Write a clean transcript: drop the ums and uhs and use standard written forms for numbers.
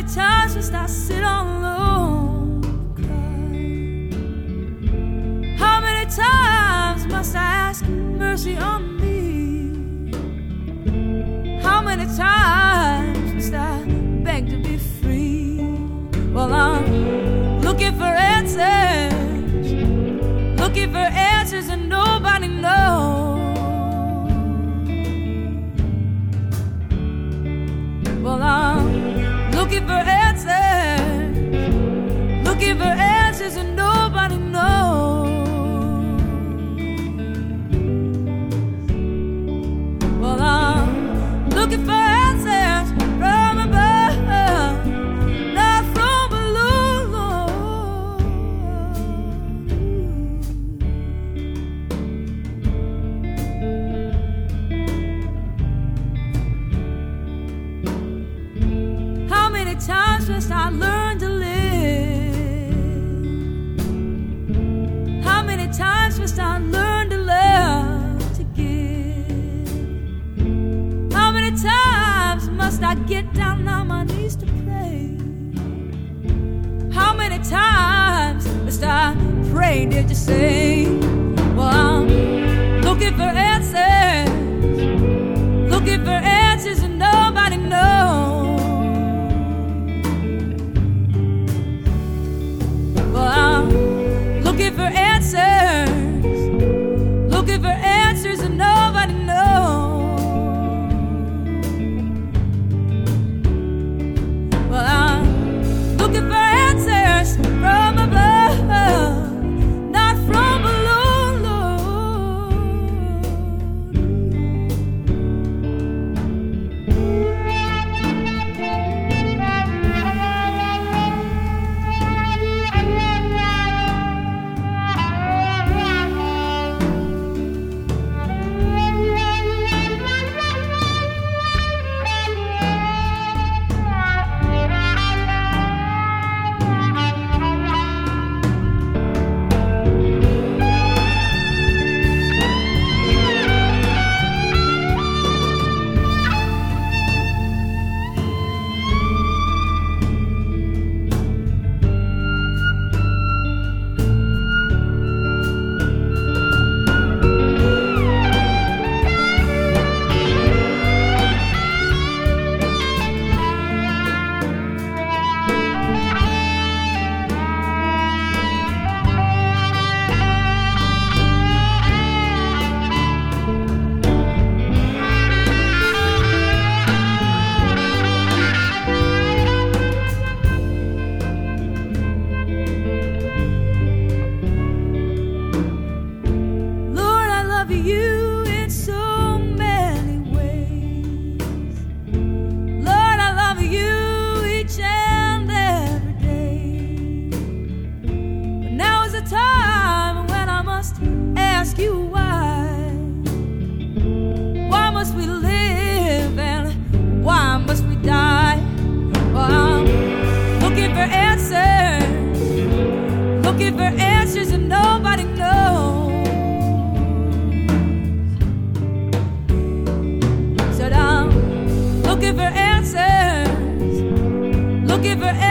many times must I sit all alone and cry? How many times must I ask mercy on me? How many times must I beg to be free? Well, I'm looking for answers, looking for answers, and nobody knows. Well, I'm looking for answers, looking for answers, and nobody knows. Well, I'm looking for answers from above, not from below. How many times must I learn to live? How many times must I learn to love, to give? How many times must I get down on my knees to pray? How many times must I pray, did you say? Well, I'm looking for answers, looking for answers, and nobody knows. Well, I'm looking for answers, looking for answers, and nobody knows. Well, I'm looking for answers from above, not from below. Looking for answers, and nobody knows. Said I'm looking for answers, looking for answers.